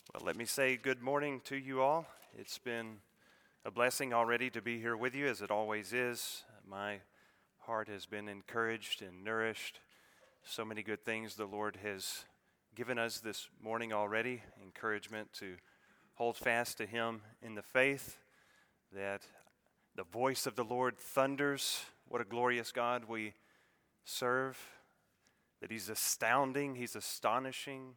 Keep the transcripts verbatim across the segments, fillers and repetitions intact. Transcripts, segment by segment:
Well, let me say good morning to you all. It's been a blessing already to be here with you, as it always is. My heart has been encouraged and nourished. So many good things the Lord has given us this morning already. Encouragement to hold fast to Him in the faith, that the voice of the Lord thunders. What a glorious God we serve. That He's astounding, He's astonishing.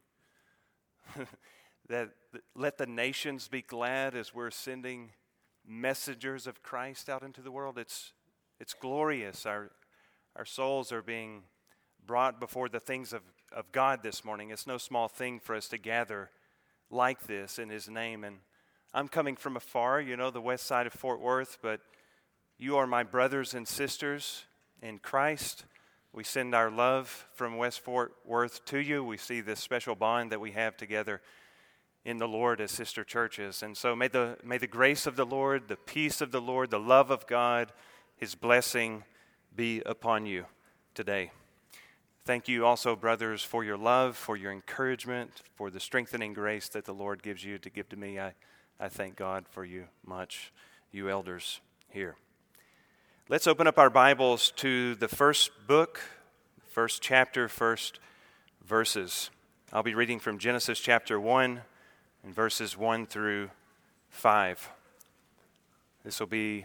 That let the nations be glad as we're sending messengers of Christ out into the world. It's it's glorious. Our our souls are being brought before the things of, of God this morning. It's no small thing for us to gather like this in His name. And I'm coming from afar, you know, the west side of Fort Worth, but you are my brothers and sisters in Christ. We send our love from West Fort Worth to you. We see this special bond that we have together in the Lord as sister churches. And so may the may the grace of the Lord, the peace of the Lord, the love of God, His blessing be upon you today. Thank you also, brothers, for your love, for your encouragement, for the strengthening grace that the Lord gives you to give to me. I, I thank God for you much, you elders here. Let's open up our Bibles to the first book, first chapter, first verses. I'll be reading from Genesis chapter one, in verses one through five. This will be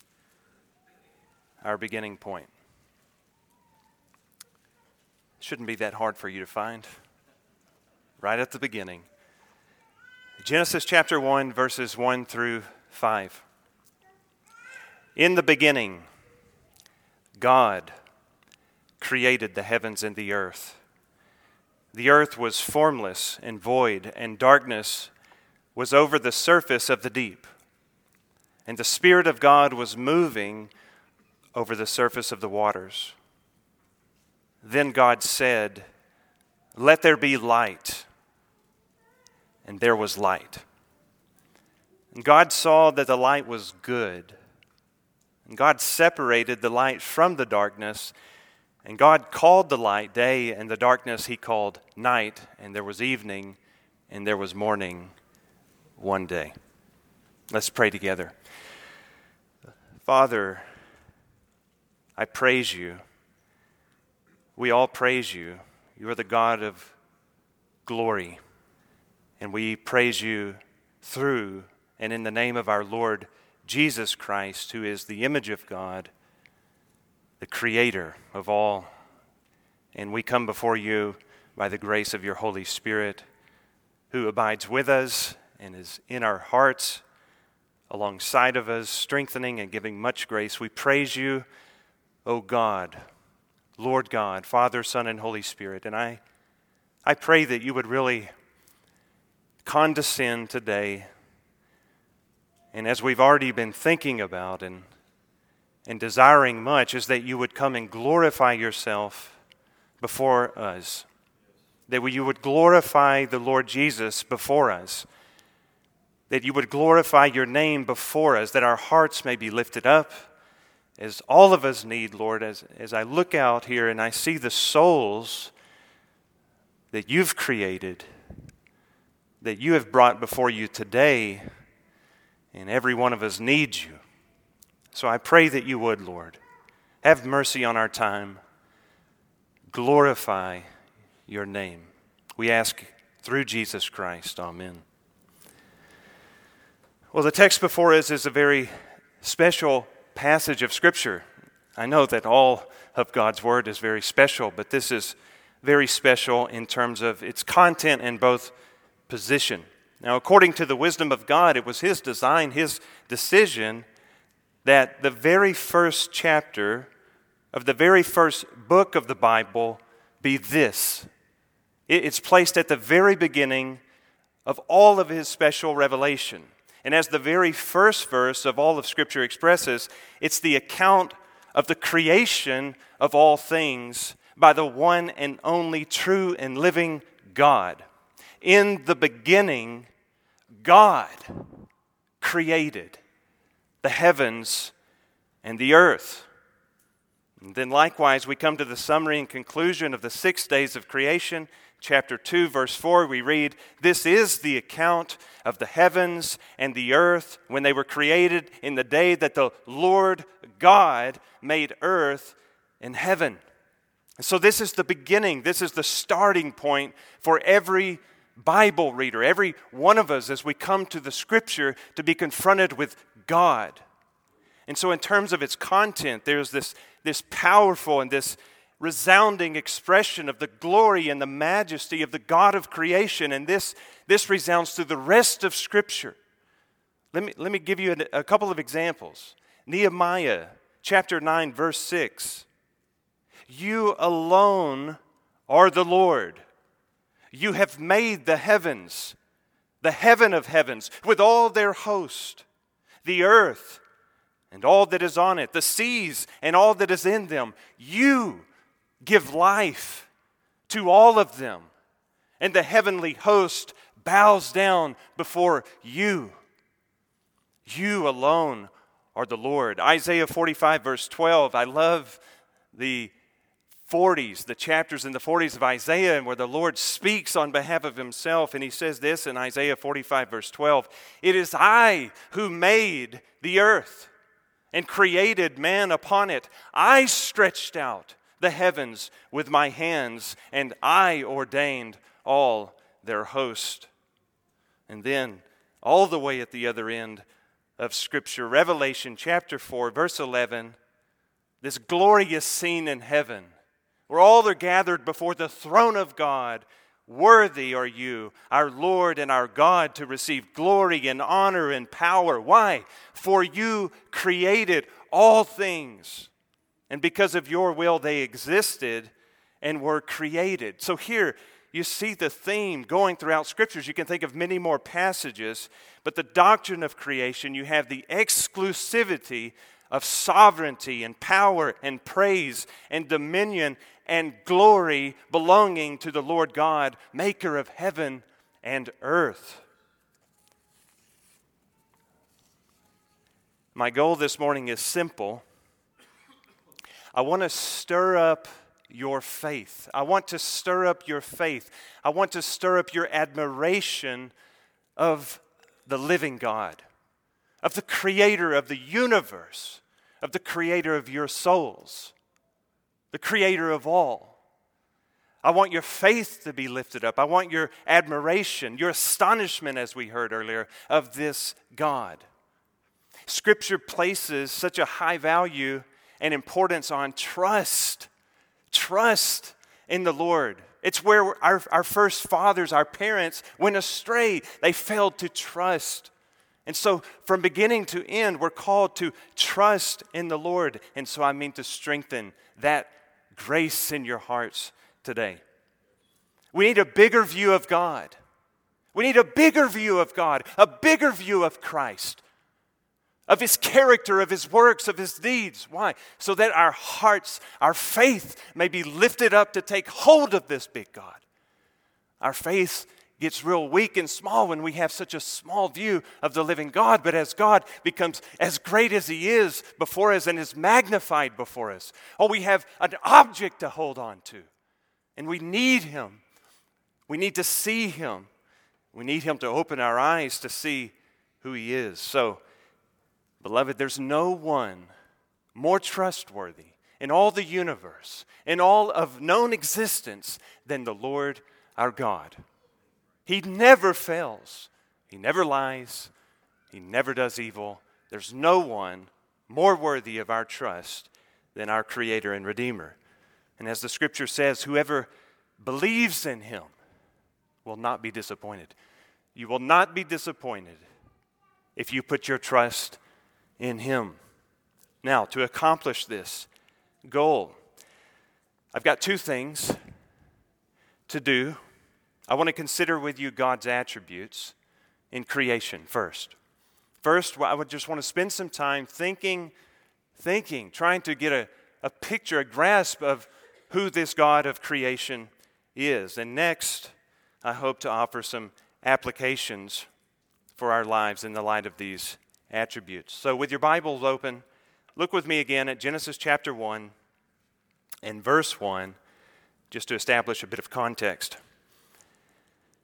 our beginning point. It shouldn't be that hard for you to find. Right at the beginning. Genesis chapter one, verses one through five. In the beginning, God created the heavens and the earth. The earth was formless and void, and darkness was over the surface of the deep. And the Spirit of God was moving over the surface of the waters. Then God said, "Let there be light." And there was light. And God saw that the light was good. And God separated the light from the darkness. And God called the light day, and the darkness He called night. And there was evening, and there was morning one day. Let's pray together. Father, I praise You. We all praise You. You are the God of glory. And we praise You through and in the name of our Lord Jesus Christ, who is the image of God, the Creator of all. And we come before You by the grace of Your Holy Spirit, who abides with us and is in our hearts, alongside of us, strengthening and giving much grace. We praise You, O God, Lord God, Father, Son, and Holy Spirit. And I, I pray that You would really condescend today. And as we've already been thinking about and and desiring much, is that You would come and glorify Yourself before us. That You would glorify the Lord Jesus before us. That You would glorify Your name before us, that our hearts may be lifted up, as all of us need, Lord, as, as I look out here and I see the souls that You've created, that You have brought before You today, and every one of us needs You. So I pray that You would, Lord, have mercy on our time. Glorify Your name. We ask through Jesus Christ. Amen. Well, the text before us is a very special passage of Scripture. I know that all of God's Word is very special, but this is very special in terms of its content and both position. Now, according to the wisdom of God, it was His design, His decision, that the very first chapter of the very first book of the Bible be this. It's placed at the very beginning of all of His special revelation. And as the very first verse of all of Scripture expresses, it's the account of the creation of all things by the one and only true and living God. In the beginning, God created the heavens and the earth. And then likewise, we come to the summary and conclusion of the six days of creation, chapter two, verse four, we read, "This is the account of the heavens and the earth when they were created in the day that the Lord God made earth and heaven." And so this is the beginning. This is the starting point for every Bible reader, every one of us as we come to the Scripture to be confronted with God. And so in terms of its content, there's this, this powerful and this resounding expression of the glory and the majesty of the God of creation. And this, this resounds through the rest of Scripture. Let me, let me give you a, a couple of examples. Nehemiah chapter nine, verse six. "You alone are the Lord. You have made the heavens, the heaven of heavens, with all their host, the earth and all that is on it, the seas and all that is in them. You give life to all of them, and the heavenly host bows down before you. You alone are the Lord." Isaiah forty-five, verse twelve. I love the forties, the chapters in the forties of Isaiah, and where the Lord speaks on behalf of himself, and he says this in Isaiah forty-five, verse twelve, "It is I who made the earth and created man upon it. I stretched out the heavens with my hands, and I ordained all their host." And then, all the way at the other end of Scripture, Revelation chapter four, verse eleven, this glorious scene in heaven, where all are gathered before the throne of God. "Worthy are you, our Lord and our God, to receive glory and honor and power." Why? "For you created all things, and because of your will they existed and were created." So here you see the theme going throughout Scriptures. You can think of many more passages, but the doctrine of creation, you have the exclusivity of sovereignty and power and praise and dominion and glory belonging to the Lord God, maker of heaven and earth. My goal this morning is simple. I want to stir up your faith. I want to stir up your faith. I want to stir up your admiration of the living God, of the creator of the universe, of the creator of your souls, the creator of all. I want your faith to be lifted up. I want your admiration, your astonishment, as we heard earlier, of this God. Scripture places such a high value and importance on trust. Trust in the Lord. It's where our, our first fathers, our parents, went astray. They failed to trust. And so from beginning to end, we're called to trust in the Lord. And so I mean to strengthen that grace in your hearts today. We need a bigger view of God. We need a bigger view of God, a bigger view of Christ, of His character, of His works, of His deeds. Why? So that our hearts, our faith may be lifted up to take hold of this big God. Our faith gets real weak and small when we have such a small view of the living God. But as God becomes as great as He is before us and is magnified before us, oh, we have an object to hold on to. And we need Him. We need to see Him. We need Him to open our eyes to see who He is. So, beloved, there's no one more trustworthy in all the universe, in all of known existence, than the Lord our God. He never fails. He never lies. He never does evil. There's no one more worthy of our trust than our Creator and Redeemer. And as the Scripture says, whoever believes in Him will not be disappointed. You will not be disappointed if you put your trust in Him. Now, to accomplish this goal, I've got two things to do. I want to consider with you God's attributes in creation first. First, I would just want to spend some time thinking, thinking, trying to get a, a picture, a grasp of who this God of creation is. And next, I hope to offer some applications for our lives in the light of these attributes. So with your Bibles open, look with me again at Genesis chapter one and verse one, just to establish a bit of context.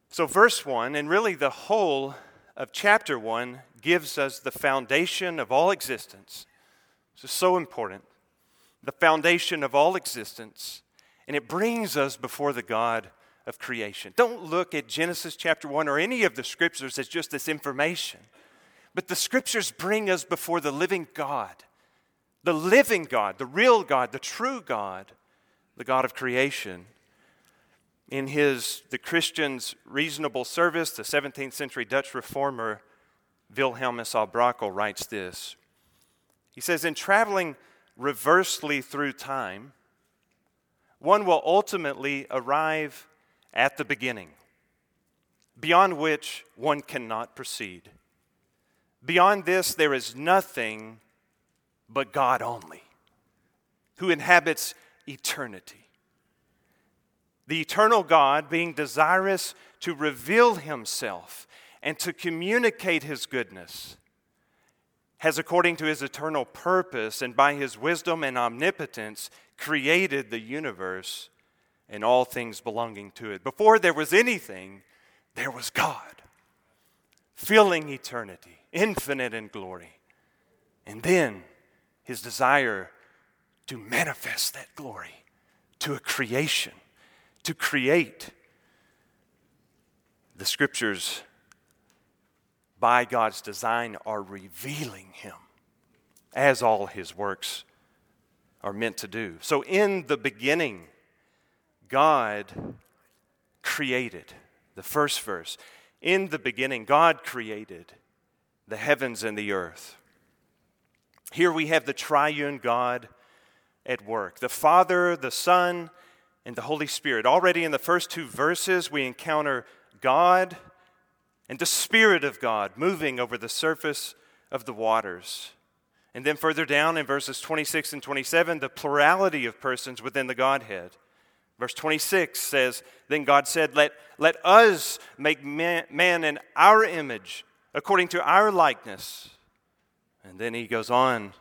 So verse one, and really the whole of chapter one, gives us the foundation of all existence. This is so important. The foundation of all existence. And it brings us before the God of creation. Don't look at Genesis chapter one or any of the scriptures as just this information. But the scriptures bring us before the living God. The living God, the real God, the true God, the God of creation. In his The Christian's Reasonable Service, the seventeenth century Dutch reformer Wilhelmus à Brakel writes this. He says, in traveling reversely through time, one will ultimately arrive at the beginning, beyond which one cannot proceed. Beyond this, there is nothing but God only, who inhabits eternity. The eternal God, being desirous to reveal himself and to communicate his goodness, has, according to his eternal purpose and by his wisdom and omnipotence, created the universe and all things belonging to it. Before there was anything, there was God, filling eternity, infinite in glory. And then his desire to manifest that glory to a creation, to create. The scriptures, by God's design, are revealing him, as all his works are meant to do. So in the beginning, God created, the first verse, in the beginning, God created the heavens and the earth. Here we have the triune God at work, the Father, the Son, and the Holy Spirit. Already in the first two verses, we encounter God and the Spirit of God moving over the surface of the waters. And then further down in verses twenty-six and twenty-seven, the plurality of persons within the Godhead. Verse twenty-six says, then God said, let, let us make man, man in our image, according to our likeness. And then he goes on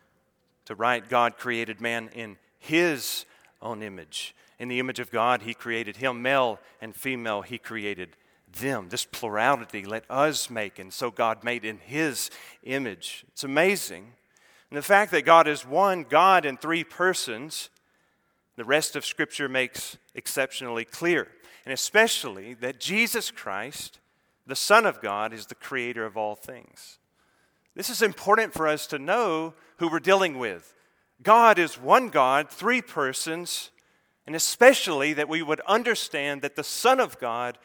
to write, God created man in his own image. In the image of God, he created him. Male and female, he created them. This plurality, let us make. And so God made in his image. It's amazing. And the fact that God is one God in three persons, the rest of Scripture makes exceptionally clear. And especially that Jesus Christ, the Son of God, is the creator of all things. This is important for us to know who we're dealing with. God is one God, three persons, and especially that we would understand that the Son of God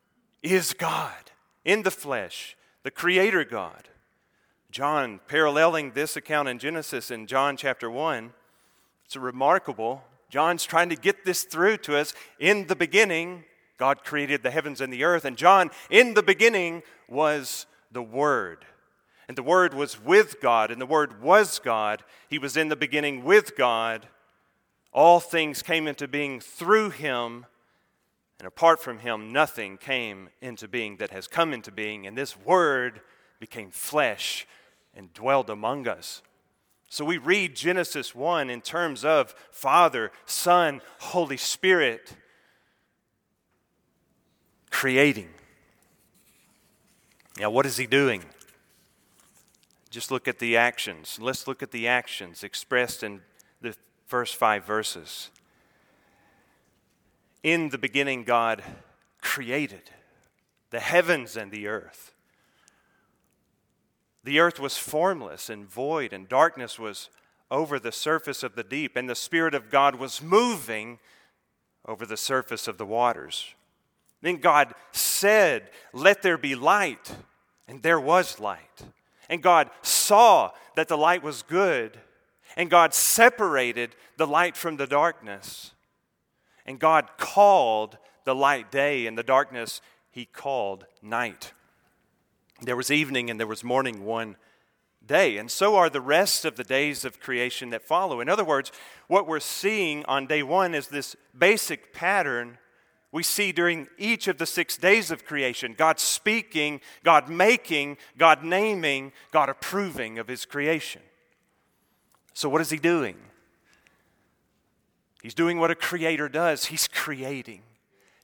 is God in the flesh, the Creator God. John, paralleling this account in Genesis in John chapter one, it's a remarkable. John's trying to get this through to us. In the beginning, God created the heavens and the earth. And John, in the beginning was the Word. And the Word was with God, and the Word was God. He was in the beginning with God. All things came into being through him, and apart from him, nothing came into being that has come into being. And this Word became flesh and dwelled among us. So we read Genesis one in terms of Father, Son, Holy Spirit creating. Now, what is he doing? Just look at the actions. Let's look at the actions expressed in the first five verses. In the beginning, God created the heavens and the earth. The earth was formless and void, and darkness was over the surface of the deep, and the Spirit of God was moving over the surface of the waters. Then God said, "Let there be light," and there was light. And God saw that the light was good, and God separated the light from the darkness. And God called the light day, and the darkness he called night. There was evening and there was morning one day, and so are the rest of the days of creation that follow. In other words, what we're seeing on day one is this basic pattern we see during each of the six days of creation. God speaking, God making, God naming, God approving of his creation. So what is he doing? He's doing what a creator does. He's creating.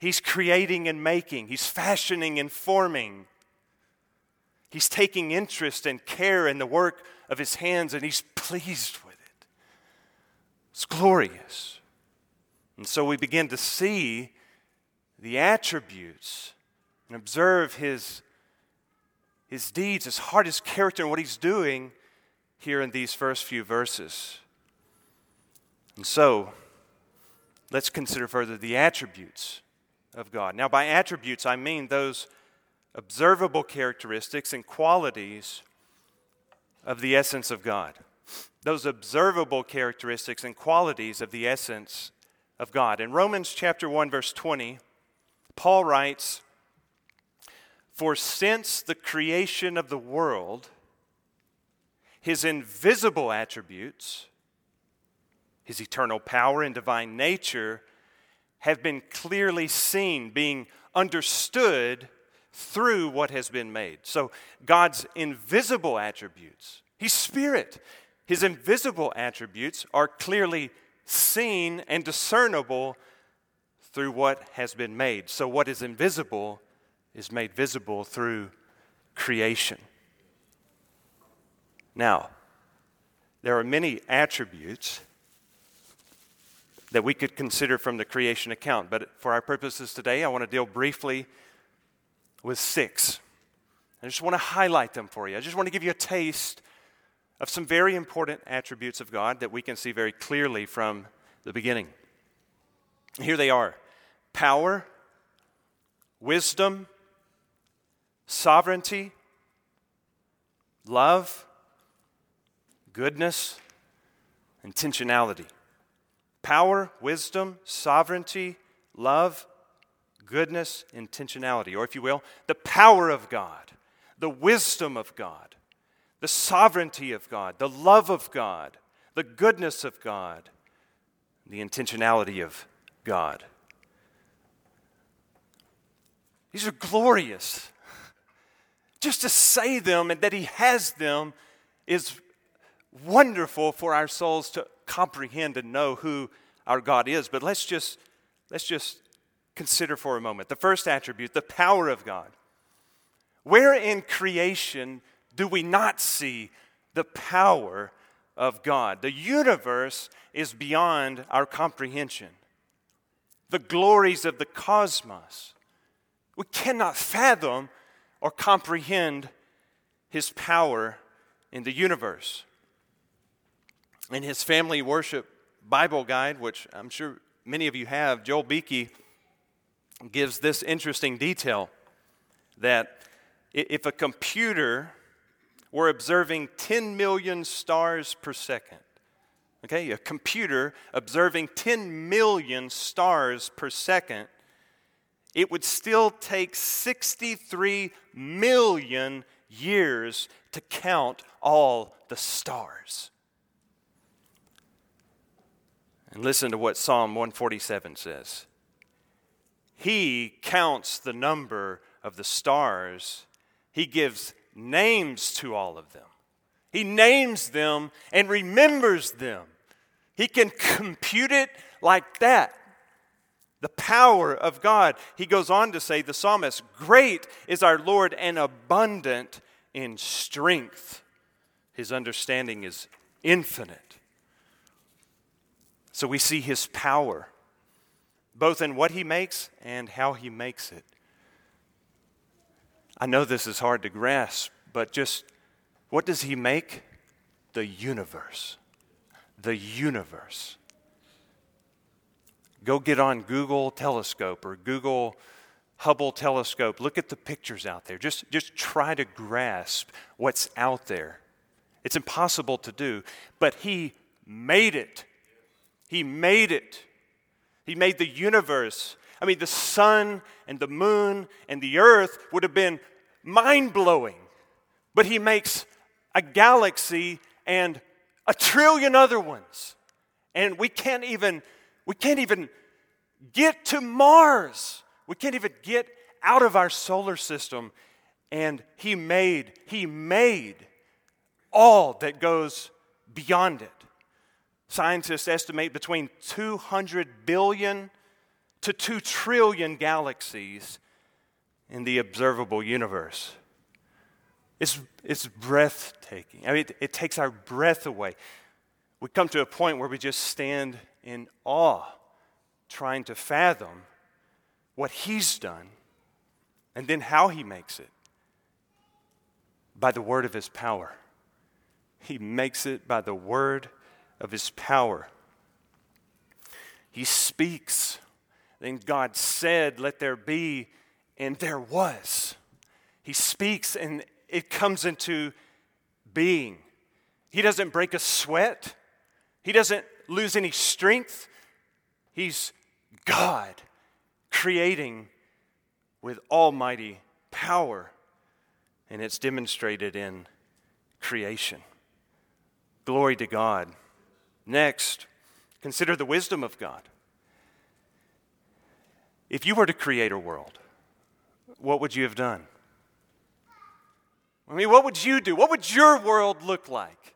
He's creating and making. He's fashioning and forming. He's taking interest and care in the work of his hands, and he's pleased with it. It's glorious. And so we begin to see the attributes and observe his, his deeds, his heart, his character, and what he's doing here in these first few verses. And so, let's consider further the attributes of God. Now, by attributes, I mean those observable characteristics and qualities of the essence of God. Those observable characteristics and qualities of the essence of God. In Romans chapter one, verse twenty, Paul writes, "For since the creation of the world, his invisible attributes, his eternal power and divine nature, have been clearly seen, being understood through what has been made." So God's invisible attributes, he's spirit. His invisible attributes are clearly seen and discernible through what has been made. So what is invisible is made visible through creation. Now, there are many attributes that we could consider from the creation account, but for our purposes today, I want to deal briefly with six. I just want to highlight them for you. I just want to give you a taste of some very important attributes of God that we can see very clearly from the beginning. Here they are: power, wisdom, sovereignty, love, goodness, intentionality. Power, wisdom, sovereignty, love, goodness, intentionality. Or if you will, the power of God, the wisdom of God, the sovereignty of God, the love of God, the goodness of God, the intentionality of God. These are glorious. Just to say them and that he has them is wonderful for our souls to comprehend and know who our God is. But let's just let's just consider for a moment the first attribute, the power of God. Where in creation do we not see the power of God? The universe is beyond our comprehension. The glories of the cosmos, we cannot fathom or comprehend his power in the universe. In his Family Worship Bible Guide, which I'm sure many of you have, Joel Beeke gives this interesting detail that if a computer were observing ten million stars per second, okay, a computer observing ten million stars per second, it would still take sixty-three million years to count all the stars. And listen to what Psalm one forty-seven says. He counts the number of the stars. He gives names to all of them. He names them and remembers them. He can compute it like that. The power of God. He goes on to say, the psalmist, "Great is our Lord and abundant in strength. His understanding is infinite." So we see his power, both in what he makes and how he makes it. I know this is hard to grasp, but just what does he make? The universe. The universe. Go get on Google Telescope or Google Hubble Telescope. Look at the pictures out there. Just, just try to grasp what's out there. It's impossible to do, but he made it. He made it. He made the universe. I mean, the sun and the moon and the earth would have been mind-blowing, but he makes a galaxy and a trillion other ones, and we can't even we can't even get to Mars. We can't even get out of our solar system, and he made he made all that goes beyond it. Scientists estimate between two hundred billion to two trillion galaxies in the observable universe. It's, it's breathtaking. I mean, it, it takes our breath away. We come to a point where we just stand in awe, trying to fathom what He's done and then how He makes it. By the word of His power. He makes it by the word of His power. He speaks. Then God said, "Let there be," and there was. He speaks and it comes into being. He doesn't break a sweat. He doesn't lose any strength. He's God creating with almighty power. And it's demonstrated in creation. Glory to God. Next, consider the wisdom of God. If you were to create a world, what would you have done? I mean, what would you do? What would your world look like?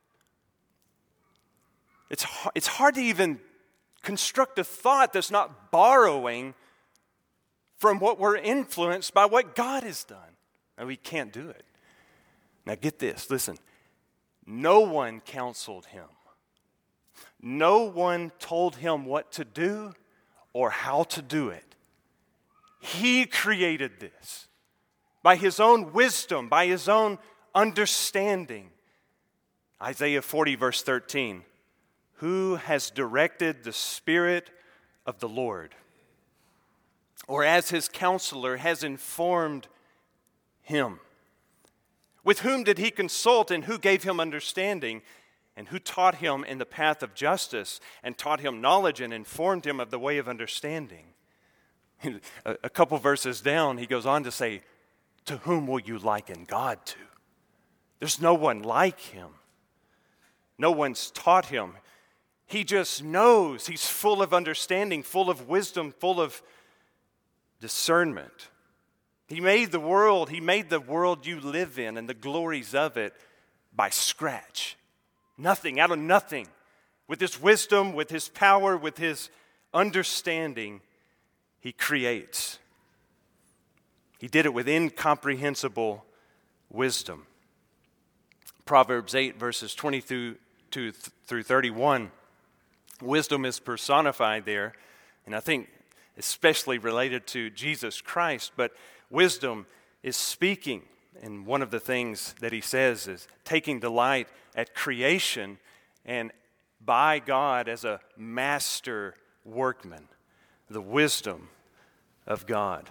It's, it's hard to even construct a thought that's not borrowing from what we're influenced by what God has done. And we can't do it. Now get this, listen. No one counseled him. No one told him what to do or how to do it. He created this by His own wisdom, by His own understanding. Isaiah forty, verse thirteen. Who has directed the Spirit of the Lord? Or as His counselor has informed Him? With whom did He consult, and who gave Him understanding? And who taught Him in the path of justice, and taught Him knowledge, and informed Him of the way of understanding? A, a couple verses down, he goes on to say, to whom will you liken God to? There's no one like Him. No one's taught Him. He just knows. He's full of understanding, full of wisdom, full of discernment. He made the world, He made the world you live in and the glories of it by scratch. Nothing, out of nothing. With His wisdom, with His power, with His understanding, He creates. He did it with incomprehensible wisdom. Proverbs eight, verses twenty-two through thirty-one. Wisdom is personified there, and I think especially related to Jesus Christ, but wisdom is speaking. And one of the things that he says is taking delight at creation and by God as a master workman, the wisdom of God.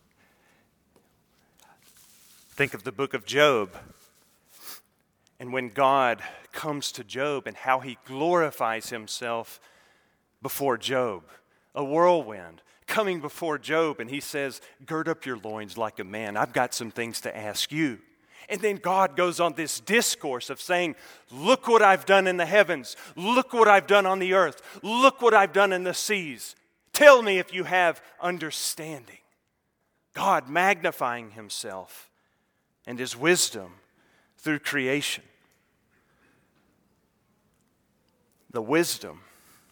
Think of the book of Job. And when God comes to Job and how He glorifies Himself before Job, a whirlwind coming before Job, and He says, gird up your loins like a man. I've got some things to ask you. And then God goes on this discourse of saying, look what I've done in the heavens. Look what I've done on the earth. Look what I've done in the seas. Tell me if you have understanding. God magnifying Himself and His wisdom through creation. The wisdom.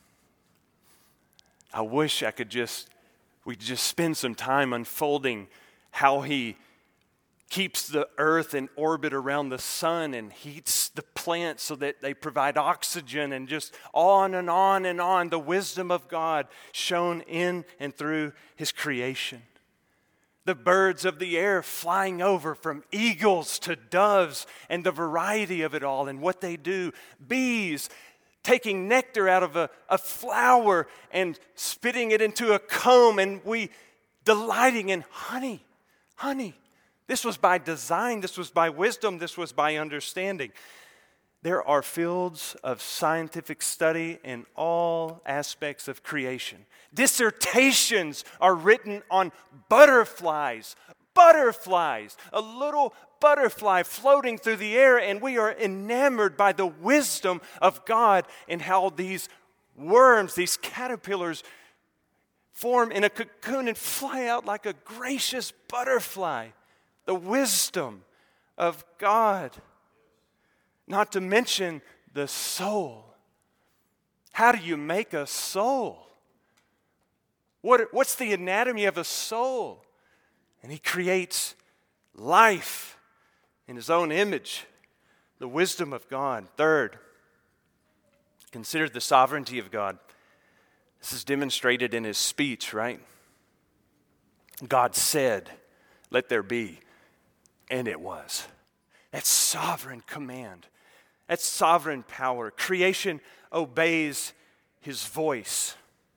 I wish I could just, we could just spend some time unfolding how He keeps the earth in orbit around the sun and heats the plants so that they provide oxygen, and just on and on and on. The wisdom of God shown in and through His creation. The birds of the air flying over, from eagles to doves, and the variety of it all and what they do. Bees taking nectar out of a, a flower and spitting it into a comb, and we delighting in honey. Honey. This was by design. This was by wisdom. This was by understanding. There are fields of scientific study in all aspects of creation. Dissertations are written on butterflies. Butterflies. A little butterfly floating through the air, and we are enamored by the wisdom of God and how these worms, these caterpillars, form in a cocoon and fly out like a gracious butterfly. The wisdom of God. Not to mention the soul. How do you make a soul? What, what's the anatomy of a soul? And he creates life in his own image, the wisdom of God. Third, consider the sovereignty of God. This is demonstrated in his speech, right? God said, "Let there be," and it was. That's sovereign command. That's sovereign power. Creation obeys his voice.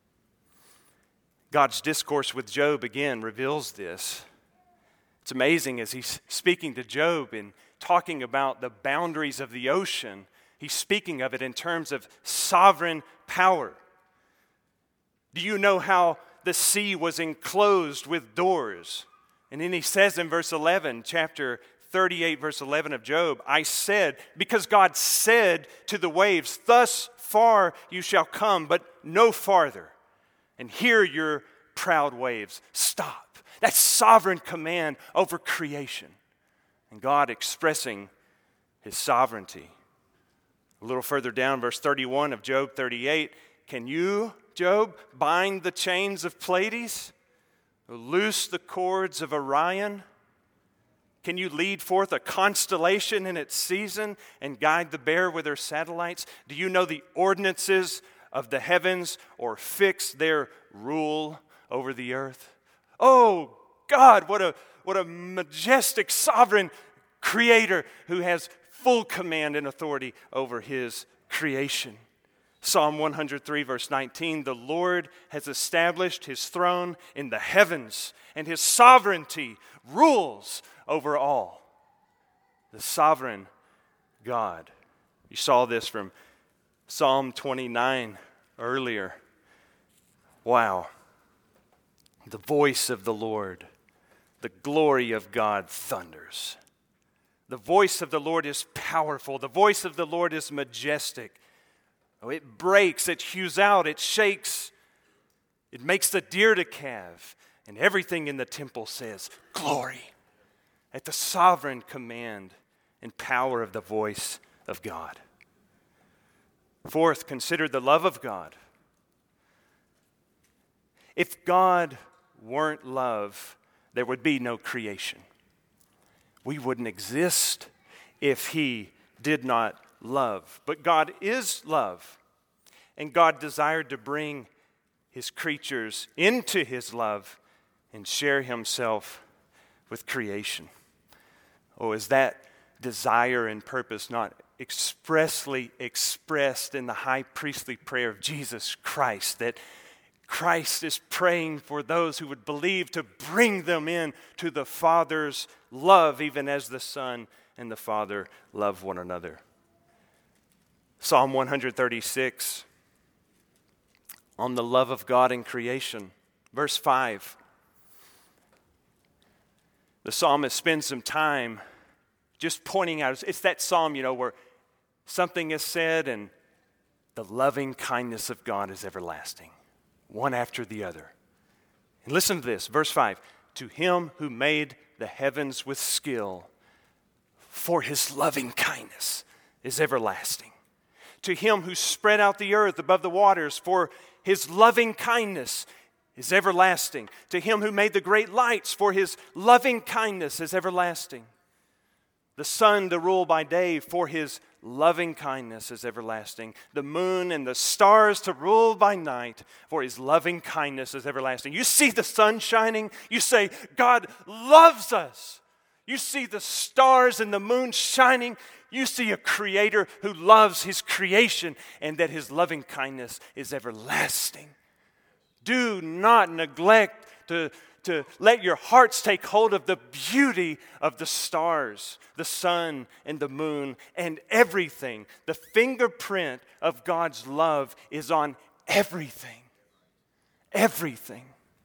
God's discourse with Job again reveals this. It's amazing as he's speaking to Job and talking about the boundaries of the ocean, he's speaking of it in terms of sovereign power. Do you know how the sea was enclosed with doors? And then he says in verse eleven, chapter thirty-eight, verse eleven of Job, I said, because God said to the waves, thus far you shall come, but no farther. And hear your proud waves. Stop. That's sovereign command over creation. And God expressing his sovereignty. A little further down, verse thirty-one of Job thirty-eight, can you, Job, bind the chains of Pleiades? Loose the cords of Orion? Can you lead forth a constellation in its season and guide the bear with her satellites? Do you know the ordinances of the heavens or fix their rule over the earth? Oh God, what a what a majestic sovereign creator who has full command and authority over his creation. Psalm one hundred three, verse nineteen, the Lord has established his throne in the heavens, and his sovereignty rules over all. The sovereign God. You saw this from Psalm twenty-nine earlier. Wow. The voice of the Lord, the glory of God thunders. The voice of the Lord is powerful. The voice of the Lord is majestic. Oh, it breaks, it hews out, it shakes. It makes the deer to calve. And everything in the temple says, glory. At the sovereign command and power of the voice of God. Fourth, consider the love of God. If God weren't love, there would be no creation. We wouldn't exist if he did not love. But God is love. And God desired to bring his creatures into his love and share himself with creation. Oh, is that desire and purpose not expressly expressed in the high priestly prayer of Jesus Christ, that Christ is praying for those who would believe to bring them in to the Father's love, even as the Son and the Father love one another. Psalm one thirty-six, on the love of God in creation. Verse five. The psalmist spends some time just pointing out, it's that psalm, you know, where something is said and the loving kindness of God is everlasting, one after the other. And listen to this, verse five. To him who made the heavens with skill, for his loving kindness is everlasting. To him who spread out the earth above the waters, for his loving kindness is everlasting. To him who made the great lights, for his loving kindness is everlasting. The sun to rule by day, for his loving kindness is everlasting. The moon and the stars to rule by night, for his loving kindness is everlasting. You see the sun shining, you say, God loves us. You see the stars and the moon shining, you see a creator who loves his creation and that his loving kindness is everlasting. Do not neglect to, to let your hearts take hold of the beauty of the stars, the sun and the moon and everything. The fingerprint of God's love is on everything. Everything.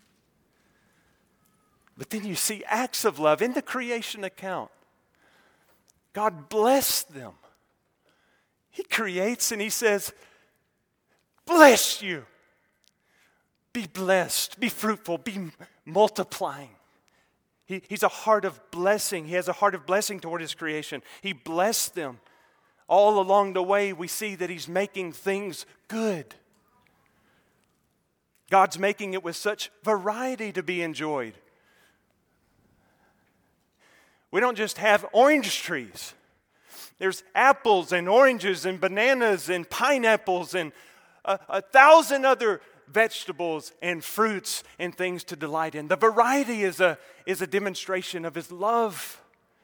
But then you see acts of love in the creation account. God blessed them. He creates and he says, bless you. Be blessed, be fruitful, be multiplying. He, he's a heart of blessing. He has a heart of blessing toward his creation. He blessed them. All along the way, we see that he's making things good. God's making it with such variety to be enjoyed. We don't just have orange trees. There's apples and oranges and bananas and pineapples and a, a thousand other vegetables and fruits and things to delight in. The variety is a, is a demonstration of His love.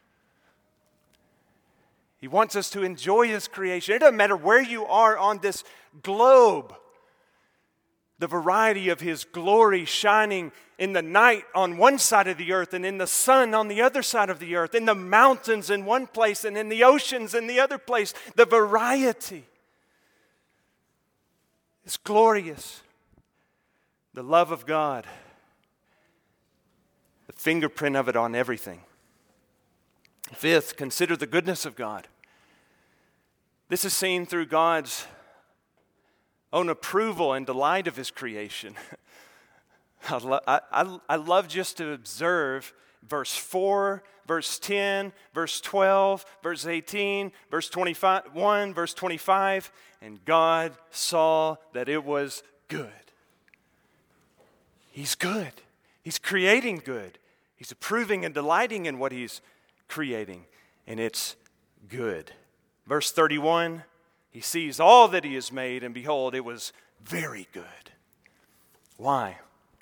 He wants us to enjoy His creation. It doesn't matter where you are on this globe. The variety of His glory shining in the night on one side of the earth and in the sun on the other side of the earth, in the mountains in one place and in the oceans in the other place. The variety is glorious. The love of God, the fingerprint of it on everything. Fifth, consider the goodness of God. This is seen through God's own approval and delight of His creation. I, lo- I, I, I love just to observe verse four, verse ten, verse twelve, verse eighteen, verse twenty-one, verse twenty-five. And God saw that it was good. He's good. He's creating good. He's approving and delighting in what He's creating. And it's good. Verse thirty-one. He sees all that He has made, and behold, it was very good. Why?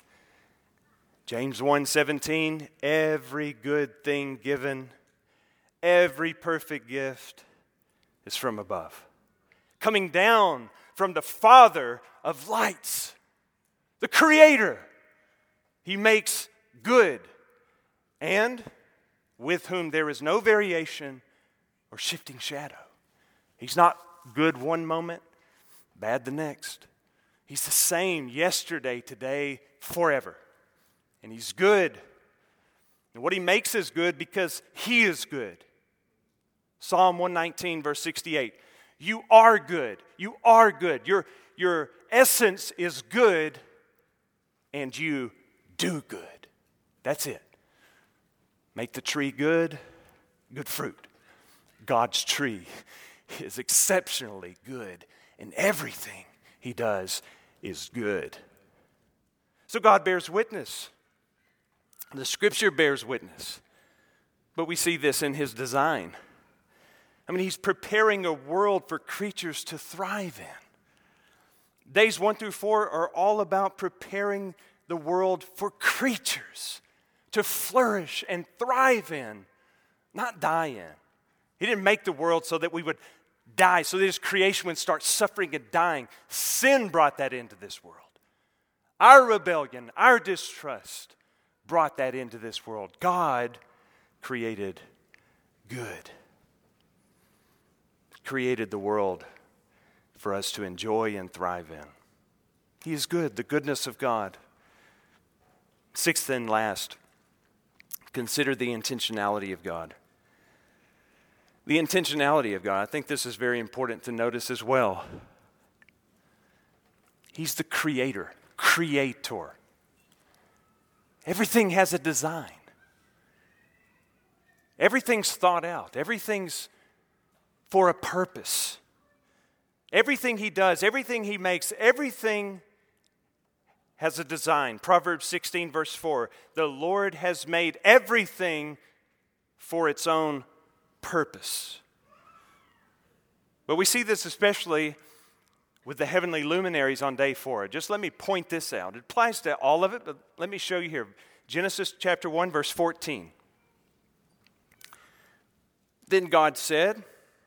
James one seventeen, every good thing given, every perfect gift is from above, coming down from the Father of lights, the Creator. He makes good, and with whom there is no variation or shifting shadow. He's not good one moment, bad the next. He's the same yesterday, today, forever. And He's good. And what He makes is good because He is good. Psalm one nineteen, verse sixty-eight. You are good. You are good. Your, your essence is good, and you do good. That's it. Make the tree good, good fruit. God's tree is exceptionally good, and everything He does is good. So God bears witness. The Scripture bears witness. But we see this in His design. I mean, He's preparing a world for creatures to thrive in. Days one through four are all about preparing the world for creatures to flourish and thrive in, not die in. He didn't make the world so that we would die, so that His creation would start suffering and dying. Sin brought that into this world. Our rebellion, our distrust brought that into this world. God created good. Created the world for us to enjoy and thrive in. He is good, the goodness of God. Sixth and last, consider the intentionality of God. The intentionality of God, I think this is very important to notice as well. He's the creator, creator. Everything has a design. Everything's thought out. Everything's for a purpose. Everything He does, everything He makes, everything has a design. Proverbs sixteen, verse four. The Lord has made everything for its own purpose. But we see this especially with the heavenly luminaries on day four. Just let me point this out. It applies to all of it, but let me show you here. Genesis chapter one, verse fourteen. Then God said,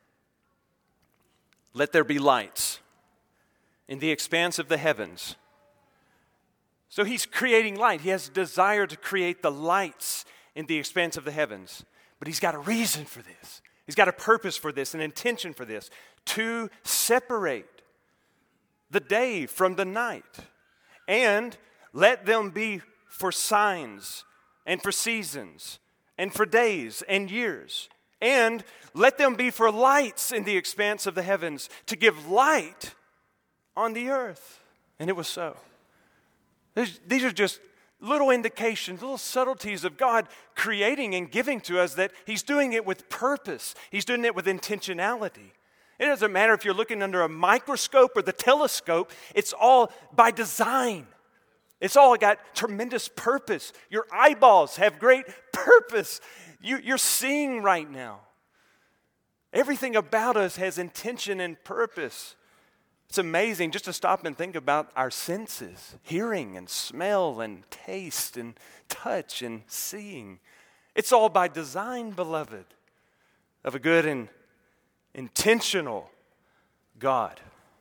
let there be lights in the expanse of the heavens. So He's creating light. He has a desire to create the lights in the expanse of the heavens. But He's got a reason for this. He's got a purpose for this, an intention for this, to separate the day from the night. And let them be for signs and for seasons and for days and years. And let them be for lights in the expanse of the heavens, to give light on the earth. And it was so. There's, these are just little indications, little subtleties of God creating and giving to us that He's doing it with purpose. He's doing it with intentionality. It doesn't matter if you're looking under a microscope or the telescope. It's all by design. It's all got tremendous purpose. Your eyeballs have great purpose. You, you're seeing right now. Everything about us has intention and purpose. It's amazing just to stop and think about our senses, hearing and smell and taste and touch and seeing. It's all by design, beloved, of a good and intentional God.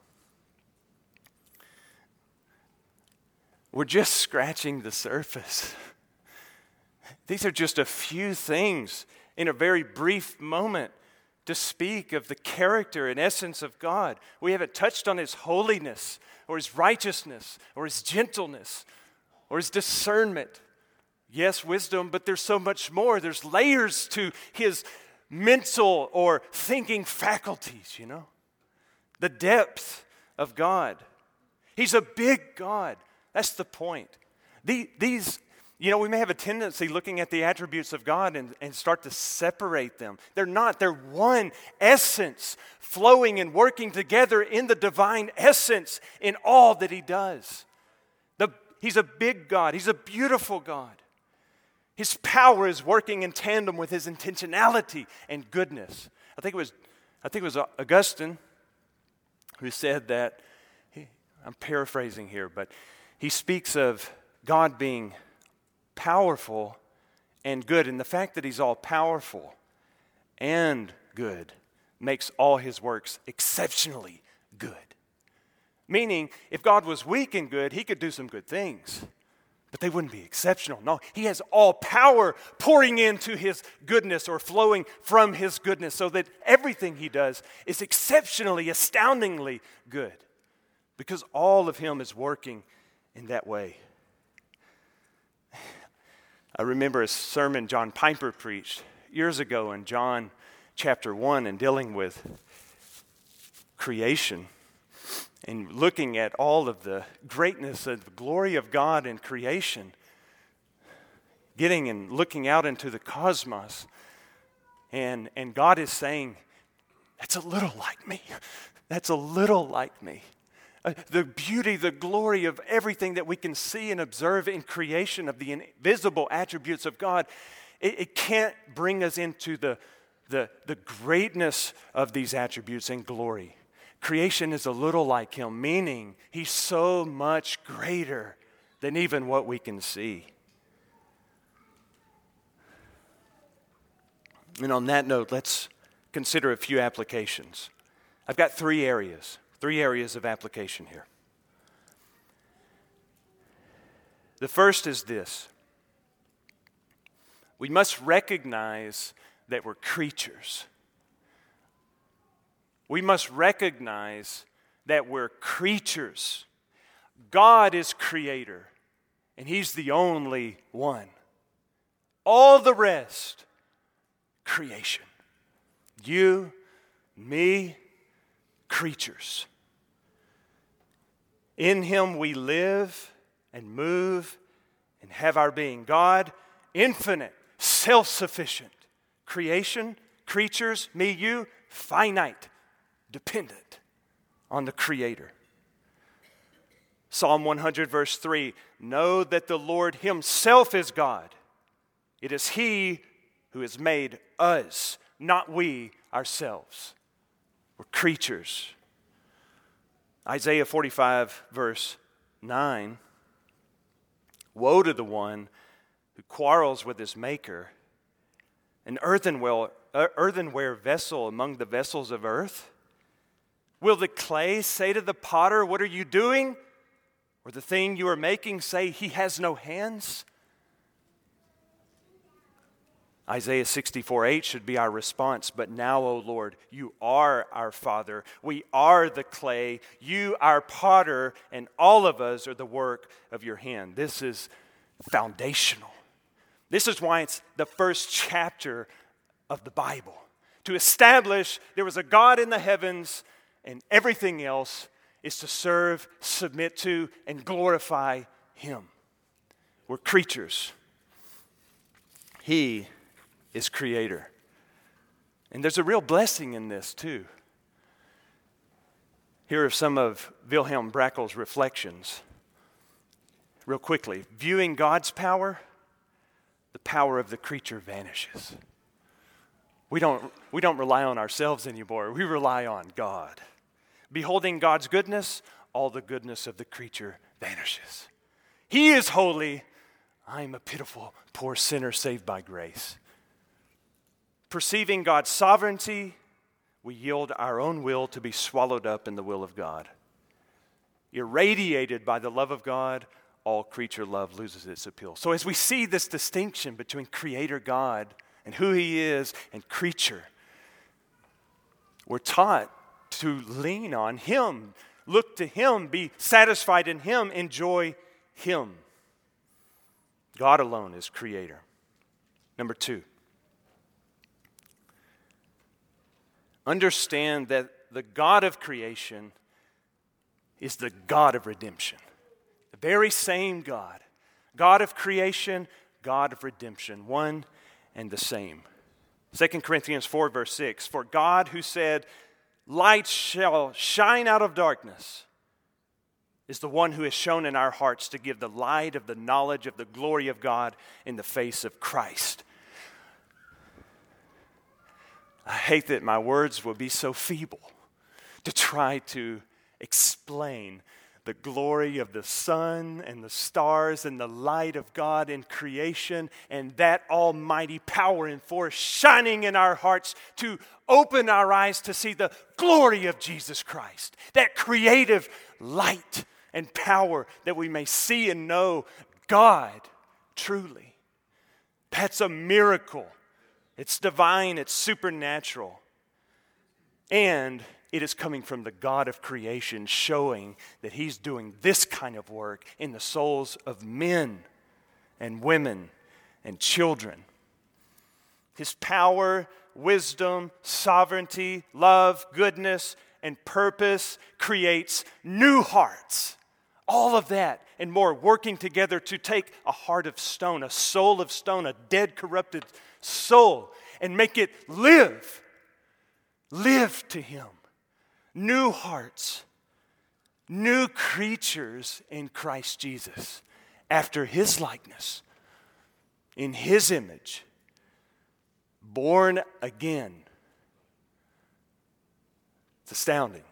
We're just scratching the surface. These are just a few things in a very brief moment to speak of the character and essence of God. We haven't touched on His holiness or His righteousness or His gentleness or His discernment. Yes, wisdom, but there's so much more. There's layers to His mental or thinking faculties, you know. The depth of God. He's a big God. That's the point. The, these, you know, we may have a tendency looking at the attributes of God and, and start to separate them. They're not. They're one essence, flowing and working together in the divine essence in all that He does. The, he's a big God. He's a beautiful God. His power is working in tandem with His intentionality and goodness. I think it was, I think it was Augustine who said that. He, I'm paraphrasing here, but he speaks of God being powerful and good, and the fact that He's all powerful and good makes all His works exceptionally good. Meaning, if God was weak and good, He could do some good things, but they wouldn't be exceptional. No, He has all power pouring into His goodness or flowing from His goodness so that everything He does is exceptionally, astoundingly good because all of Him is working in that way. I remember a sermon John Piper preached years ago in John chapter one and dealing with creation and looking at all of the greatness and the glory of God in creation, getting and looking out into the cosmos, and, and God is saying, that's a little like me. That's a little like me. Uh, the beauty, the glory of everything that we can see and observe in creation of the invisible attributes of God, it, it can't bring us into the, the, the greatness of these attributes and glory. Creation is a little like Him, meaning He's so much greater than even what we can see. And on that note, let's consider a few applications. I've got three areas, three areas of application here. The first is this. We must recognize that we're creatures. We must recognize that we're creatures. God is creator, and He's the only one. All the rest, creation. You, me, creatures. In Him we live and move and have our being. God, infinite, self-sufficient. Creation, creatures, me, you, finite, dependent on the Creator. Psalm one hundred verse three, know that the Lord Himself is God. It is He who has made us, not we ourselves. We're creatures. Isaiah forty-five verse nine, woe to the one who quarrels with his maker, an earthenware, earthenware vessel among the vessels of earth. Will the clay say to the potter, what are you doing? Or the thing you are making say, he has no hands? Isaiah sixty-four eight should be our response. But now, O Lord, you are our Father. We are the clay. You, our potter, and all of us are the work of your hand. This is foundational. This is why it's the first chapter of the Bible. To establish there was a God in the heavens, and everything else is to serve, submit to, and glorify Him. We're creatures. He is creator. And there's a real blessing in this too. Here are some of Wilhelm Brackel's reflections. real quickly, viewing God's power, the power of the creature vanishes. We don't, we don't rely on ourselves anymore. We rely on God. Beholding God's goodness, all the goodness of the creature vanishes. He is holy. I am a pitiful, poor sinner saved by grace. Perceiving God's sovereignty, we yield our own will to be swallowed up in the will of God. Irradiated by the love of God, all creature love loses its appeal. So as we see this distinction between Creator God and who He is and creature, we're taught to lean on Him, look to Him, be satisfied in Him, enjoy Him. God alone is Creator. Number two, understand that the God of creation is the God of redemption. The very same God. God of creation, God of redemption. One and the same. Second Corinthians four, verse six. For God who said, light shall shine out of darkness, is the one who has shown in our hearts to give the light of the knowledge of the glory of God in the face of Christ. I hate that my words will be so feeble to try to explain the glory of the sun and the stars and the light of God in creation and that almighty power and force shining in our hearts to open our eyes to see the glory of Jesus Christ. That creative light and power that we may see and know God truly. That's a miracle. It's divine, it's supernatural. And it is coming from the God of creation, showing that He's doing this kind of work in the souls of men and women and children. His power, wisdom, sovereignty, love, goodness, and purpose creates new hearts. All of that and more working together to take a heart of stone, a soul of stone, a dead, corrupted soul, and make it live. Live to Him. New hearts, new creatures in Christ Jesus, after His likeness, in His image, born again. It's astounding.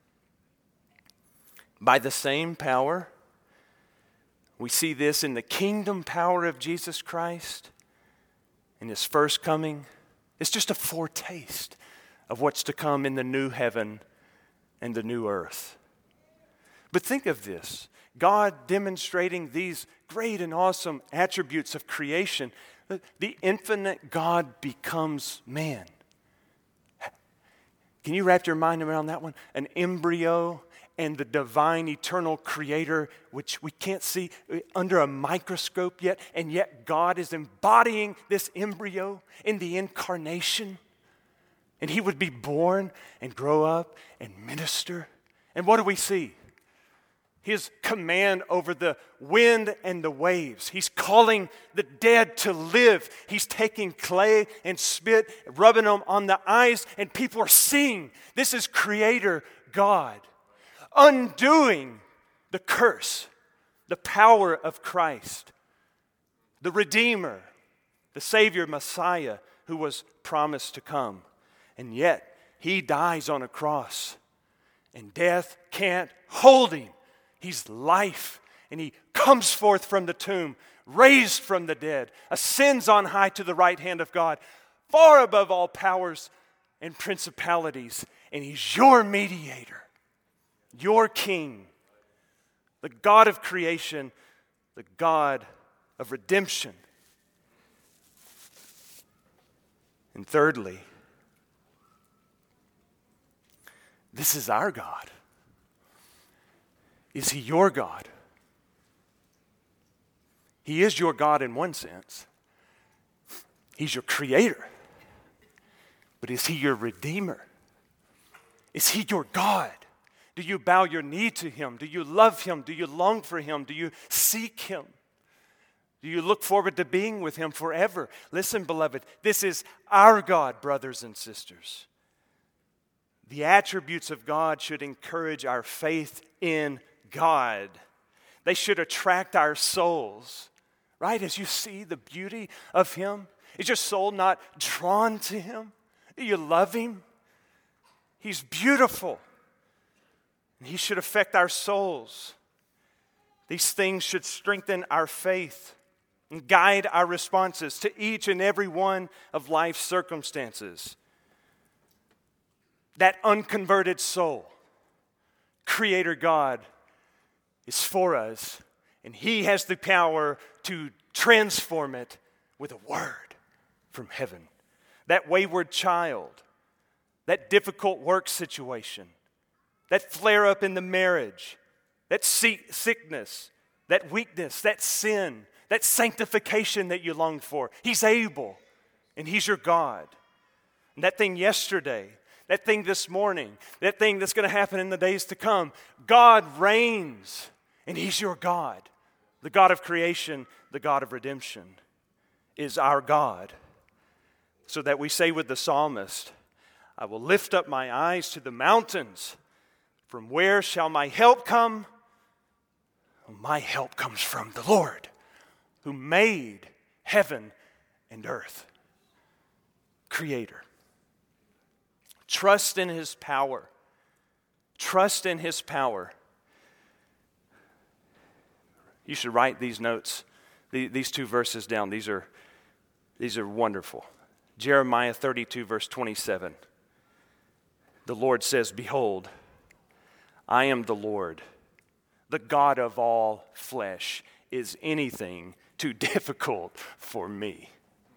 By the same power, we see this in the kingdom power of Jesus Christ in His first coming. It's just a foretaste of what's to come in the new heaven and the new earth. But think of this. God demonstrating these great and awesome attributes of creation. The infinite God becomes man. Can you wrap your mind around that one? An embryo and the divine eternal creator, which we can't see under a microscope yet, and yet God is embodying this embryo in the incarnation. And He would be born and grow up and minister. And what do we see? His command over the wind and the waves. He's calling the dead to live. He's taking clay and spit, rubbing them on the eyes, and people are seeing. This is Creator God, undoing the curse, the power of Christ, the Redeemer, the Savior, Messiah, who was promised to come. And yet, He dies on a cross, and death can't hold Him. He's life, and He comes forth from the tomb, raised from the dead, ascends on high to the right hand of God, far above all powers and principalities, and He's your mediator, your King, the God of creation, the God of redemption. And thirdly, this is our God. Is He your God? He is your God in one sense. He's your creator. But is He your Redeemer? Is He your God? Do you bow your knee to Him? Do you love Him? Do you long for Him? Do you seek Him? Do you look forward to being with Him forever? Listen, beloved, this is our God, brothers and sisters. The attributes of God should encourage our faith in God. They should attract our souls, right? As you see the beauty of Him, is your soul not drawn to Him? Do you love Him? He's beautiful. And He should affect our souls. These things should strengthen our faith and guide our responses to each and every one of life's circumstances. That unconverted soul, Creator God is for us, and He has the power to transform it with a word from heaven. That wayward child, that difficult work situation, that flare up in the marriage, that sickness, that weakness, that sin, that sanctification that you long for. He's able, and He's your God. And that thing yesterday, that thing this morning, that thing that's going to happen in the days to come, God reigns, and He's your God. The God of creation, the God of redemption is our God. So that we say with the psalmist, I will lift up my eyes to the mountains. From where shall my help come? My help comes from the Lord, who made heaven and earth. Creator. Trust in His power. Trust in His power. You should write these notes, these two verses down. These are, these are wonderful. Jeremiah thirty-two, verse twenty-seven. The Lord says, behold, I am the Lord, the God of all flesh. Is anything too difficult for me?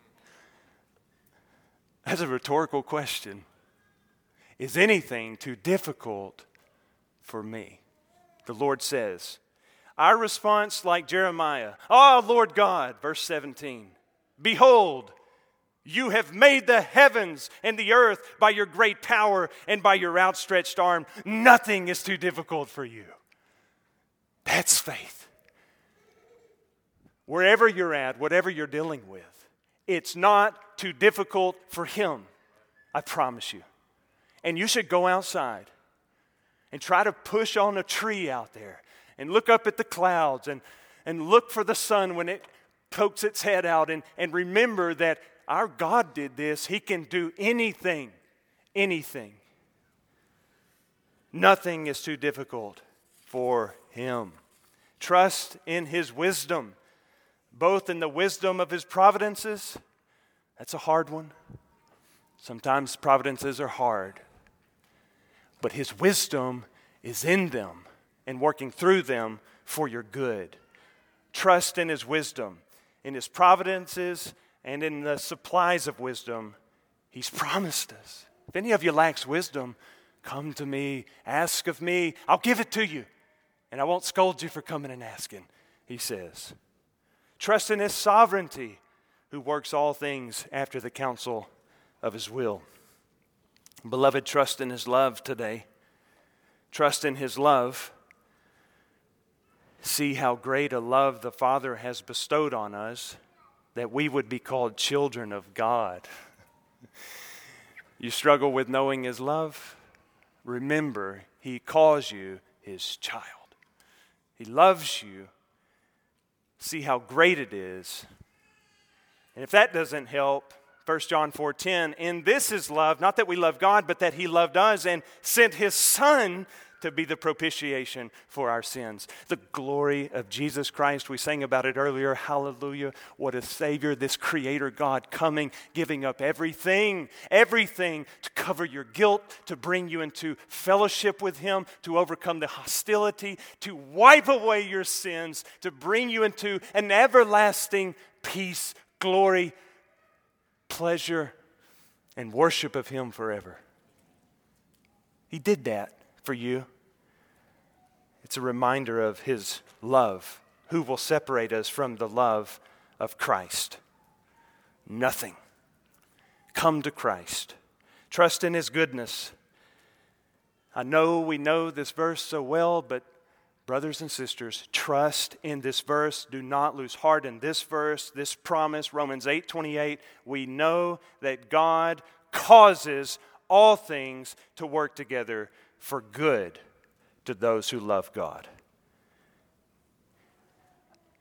That's a rhetorical question. Is anything too difficult for me? The Lord says. Our response, like Jeremiah, oh, Lord God, verse seventeen, behold, you have made the heavens and the earth by your great power and by your outstretched arm. Nothing is too difficult for you. That's faith. Wherever you're at, whatever you're dealing with, it's not too difficult for Him. I promise you. And you should go outside and try to push on a tree out there and look up at the clouds and, and look for the sun when it pokes its head out and, and remember that our God did this. He can do anything, anything. Nothing is too difficult for Him. Trust in His wisdom, both in the wisdom of His providences. That's a hard one. Sometimes providences are hard. But His wisdom is in them and working through them for your good. Trust in His wisdom, in His providences, and in the supplies of wisdom He's promised us. If any of you lacks wisdom, come to me, ask of me, I'll give it to you. And I won't scold you for coming and asking, He says. Trust in His sovereignty, who works all things after the counsel of His will. Beloved, trust in His love today. Trust in His love. See how great a love the Father has bestowed on us, that we would be called children of God. You struggle with knowing His love? Remember, He calls you His child. He loves you. See how great it is. And if that doesn't help, First John four ten, in this is love, not that we love God, but that He loved us and sent His Son to be the propitiation for our sins. The glory of Jesus Christ, we sang about it earlier. Hallelujah. What a Savior, this Creator God coming, giving up everything, everything to cover your guilt, to bring you into fellowship with Him, to overcome the hostility, to wipe away your sins, to bring you into an everlasting peace, glory, pleasure, and worship of Him forever. He did that for you. It's a reminder of His love. Who will separate us from the love of Christ? Nothing. Come to Christ. Trust in His goodness. I know we know this verse so well, but brothers and sisters, trust in this verse. Do not lose heart in this verse, this promise, Romans eight twenty-eight. We know that God causes all things to work together for good to those who love God.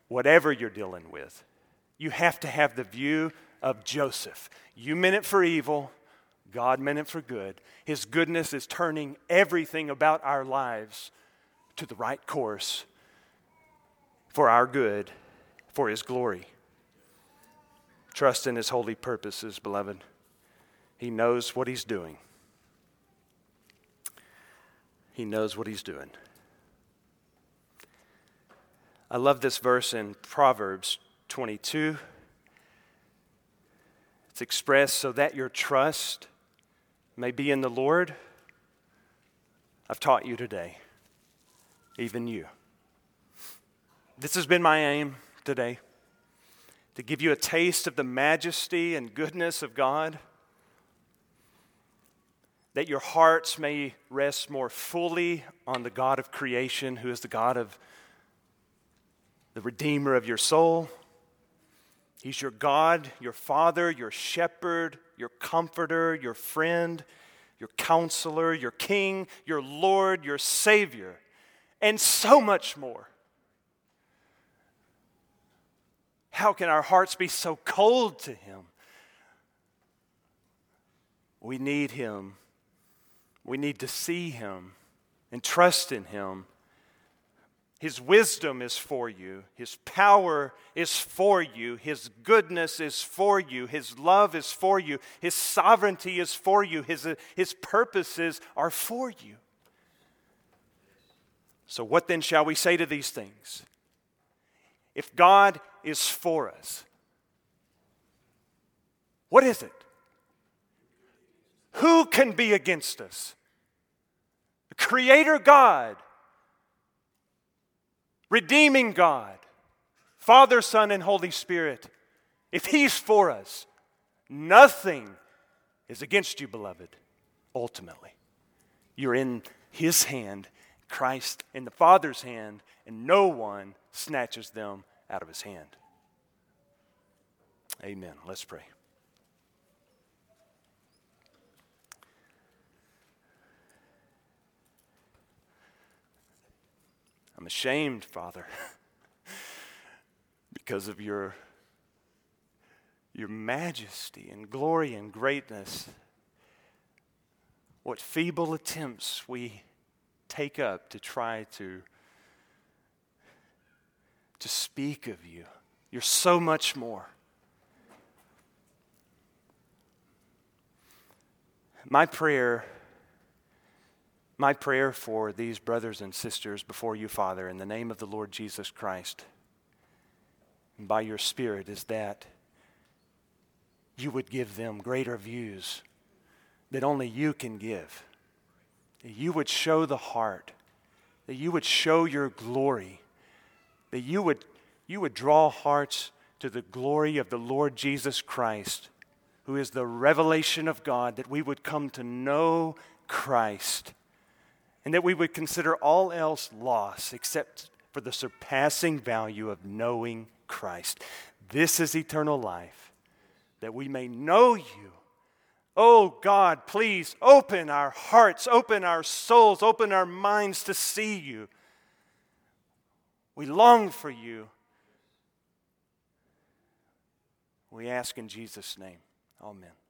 whatever you're dealing with, you have to have the view of Joseph. You meant it for evil, God meant it for good. His goodness is turning everything about our lives to the right course for our good, for His glory. Trust in His holy purposes, beloved. He knows what He's doing. He knows what He's doing. I love this verse in Proverbs twenty-two. It's expressed, so that your trust may be in the Lord. I've taught you today, even you. This has been my aim today, to give you a taste of the majesty and goodness of God, that your hearts may rest more fully on the God of creation, who is the God of the Redeemer of your soul. He's your God, your Father, your Shepherd, your Comforter, your friend, your Counselor, your King, your Lord, your Savior, and so much more. How can our hearts be so cold to Him? We need Him. We need to see Him and trust in Him. His wisdom is for you. His power is for you. His goodness is for you. His love is for you. His sovereignty is for you. His, uh, his purposes are for you. So what then shall we say to these things? If God is for us, what is it? Who can be against us? The Creator God, redeeming God, Father, Son, and Holy Spirit. If He's for us, nothing is against you, beloved, ultimately. You're in His hand, Christ in the Father's hand, and no one snatches them out of His hand. Amen. Let's pray. I'm ashamed, Father, because of your, your majesty and glory and greatness. What feeble attempts we take up to try to, to speak of you. You're so much more. My prayer My prayer for these brothers and sisters before you, Father, in the name of the Lord Jesus Christ, and by your Spirit, is that you would give them greater views that only you can give. That you would show the heart, that you would show your glory, that you would, you would draw hearts to the glory of the Lord Jesus Christ, who is the revelation of God, that we would come to know Christ, and that we would consider all else loss except for the surpassing value of knowing Christ. This is eternal life, that we may know you. Oh God, please open our hearts, open our souls, open our minds to see you. We long for you. We ask in Jesus' name. Amen.